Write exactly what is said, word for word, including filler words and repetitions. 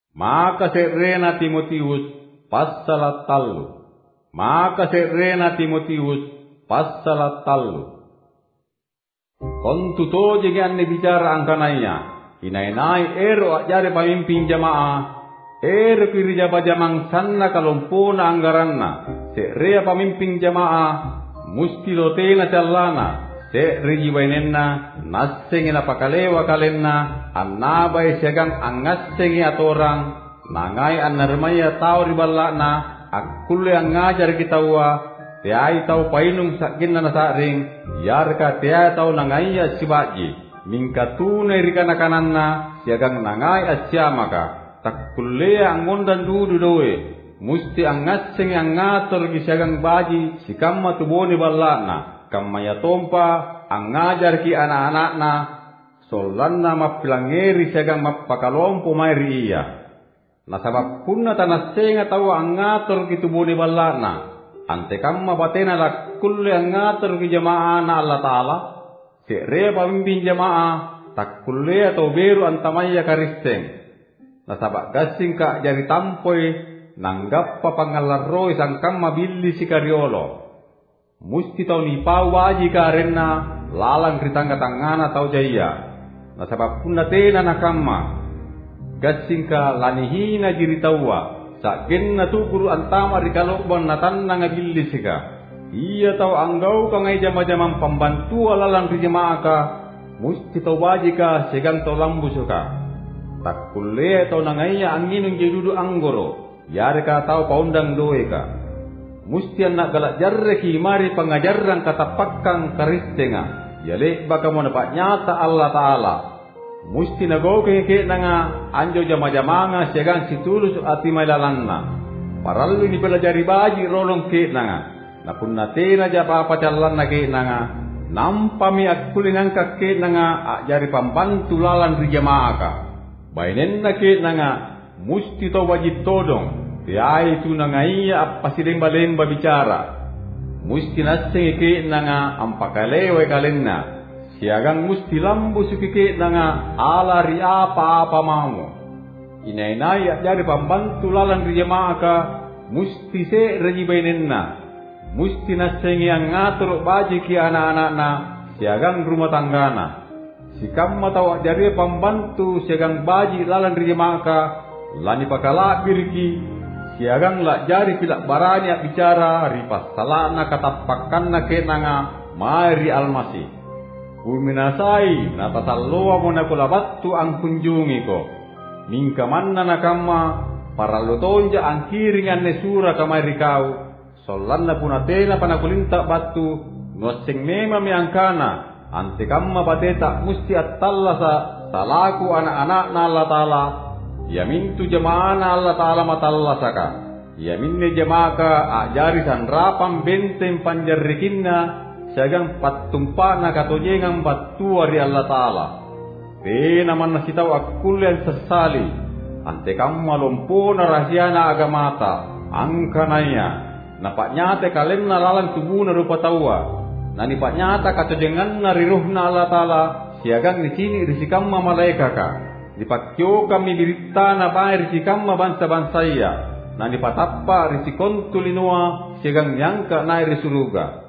Maka serena Timotius passalat tallu. Maka serena Timotius passalat tallu. Kontu toje ganne bicara angkanaya. Inainai ero ajare pamimpin jamaah. Ero kiri jaba jamang sanna kalompona anggaranna. Serea pamimpin jamaah. Musti lotena callana. Se rijibainenna. Nassengina pakalewa kalenna. Annabai segang angassengi atorang. Nangai annarmaya tau riballana. Akkulle angajar kitawa. Tiai tau painung sakinna nasaring. Yarka tiai tau nangaya sibaji. Mingka tunai rikana kananna. Siagang nangai asyamaka. Takkullea angondan dudu doe. Musti angassengi angator gisiagang baji. Sikamma tuboni ballana. Kammaya tompa. Angajar ki anak-anakna. Solanna mapilangeri siagang mapakalompo mairi iya. Nasabab punna tanassenga tau angator ki tuboni ballana. Ante kamma batena lakkulle angator ki jamaah na Allah Ta'ala. Serea pamimpin jamaah. Takkulle atau beru antamaya karisteng. Nasabak gasing ka jari tampoi nanggappa pangalarroi sangkang mabilli si kariolo. Musti tau ni pau waji karenna lalang kritangga tangana tau jaya. Nasabak punna tena nakamma. Gasing ka lanihina jiri tawa. Sakenna tu guru antama rikalokban natanna ngabilli sika. Iya tau anggau ka ngai jama-jamang pembantu alalang rijemaah ka. Musti tau waji ka segang tau lambu suka. Takkulle tau nangaya anginung jedudu anggoro. Yare ka tau paundang doe ka. Musti anak galak jarre ki mari pengajaran katapakkang karistenga. Yale baka mo napak nyata Allah Ta'ala. Musti nago ke nanga anjo jama-jamanga segang situlus ati mailalanna. Parallu ni pelajari baji rolong ke nanga. Napun natena japa pacallanna ke nanga. Nampami akkulin angka ke nanga ajari pambantu lalan rijamaah ka. Bainenna ke nanga musti to wajib todong. Tiai tu nanga iya pasideng balemba bicara. Musti nasseng ke nanga ampakalewe kalenna. Siagang musti lambu suki ke nanga ala ri apa-apa mau. Inai-nai jadi pembantu lalan rijamaah ka musti se reji bainenna. Musti nassengi yang ngatur baji ki anak-anakna siagang rumah tanggana. Sikamma tau jari pembantu siagang baji lalan rijemaah ka lani pakala birki siagang la jari pilak barani bicara ripas salana katapakkanna kenanga mari almasi kuminasai natasalloa mona kulabattu ang kunjungi ko mingka manna nakamma parallo tonja ang kiringan ne sura kamari kau sollanna punatena panakulinta battu nuasseng mema mi angkana. Ante kamma bateta musti attallasa salaku anak-anak na Allah Ta'ala. Yamintu jamaah na Allah Ta'ala matallasaka. Yaminne jamaaka ajari sanrapam benteng panjarrikinna. Siagang pattumpa na katojengang battuari Allah Ta'ala. Pena man nasitaw akkulyan sasali. Ante kamma lompona rahasyana agamata. Angkanaya. Napak nyate kalenna lalang tubuna rupa tawa. Nani pak nyata kata dengan nariruhna Allah Ta'ala siagang di sini risikamma malaika ka dipakyo kami dirita na ba risikamma bansa-bansa iya nani patappa risikontu linua siagang nyangka na risuruga